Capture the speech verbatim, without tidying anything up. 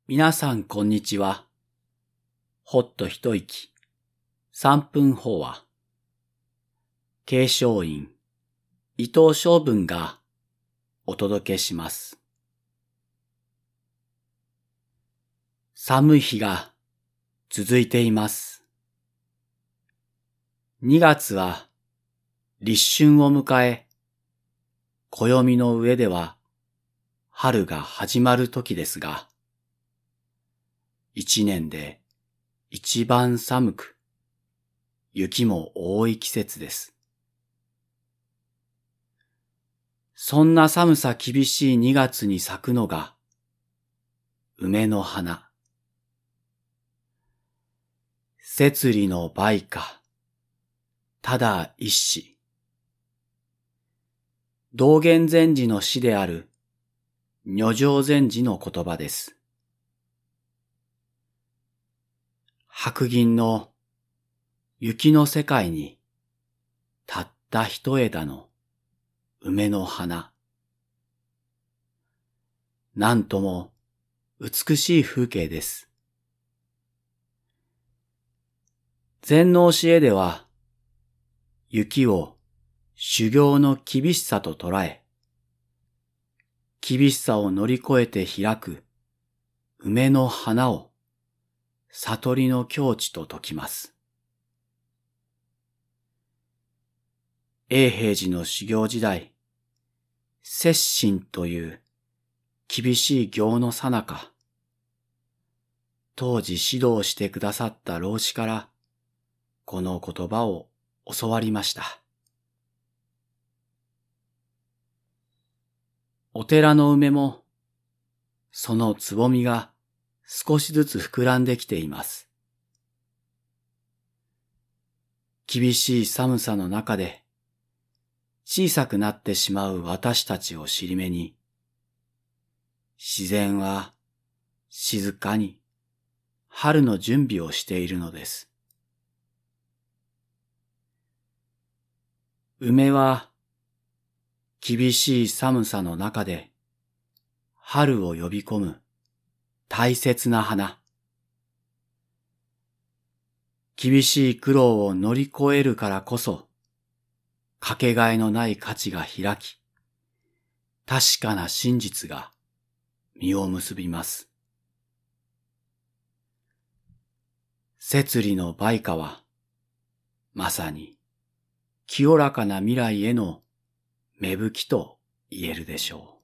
皆さんこんにちは。ほっと一息、三分法話。継承院、伊藤昌文がお届けします。寒い日が続いています。にがつは立春を迎え、暦の上では春が始まる時ですが、一年で一番寒く、雪も多い季節です。そんな寒さ厳しいにがつに咲くのが、梅の花。摂理の梅花、ただ一詩。道元禅師の詩である女性禅師の言葉です。白銀の雪の世界にたった一枝の梅の花。なんとも美しい風景です。禅の教えでは、雪を修行の厳しさと捉え、厳しさを乗り越えて開く梅の花を悟りの境地と説きます。永平寺の修行時代、摂心という厳しい行の最中、当時指導してくださった老師からこの言葉を教わりました。お寺の梅もそのつぼみが少しずつ膨らんできています。厳しい寒さの中で小さくなってしまう私たちを尻目に、自然は静かに春の準備をしているのです。梅は厳しい寒さの中で春を呼び込む大切な花。厳しい苦労を乗り越えるからこそ、かけがえのない価値が開き、確かな真実が実を結びます。摂理の梅花は、まさに清らかな未来への芽吹きと言えるでしょう。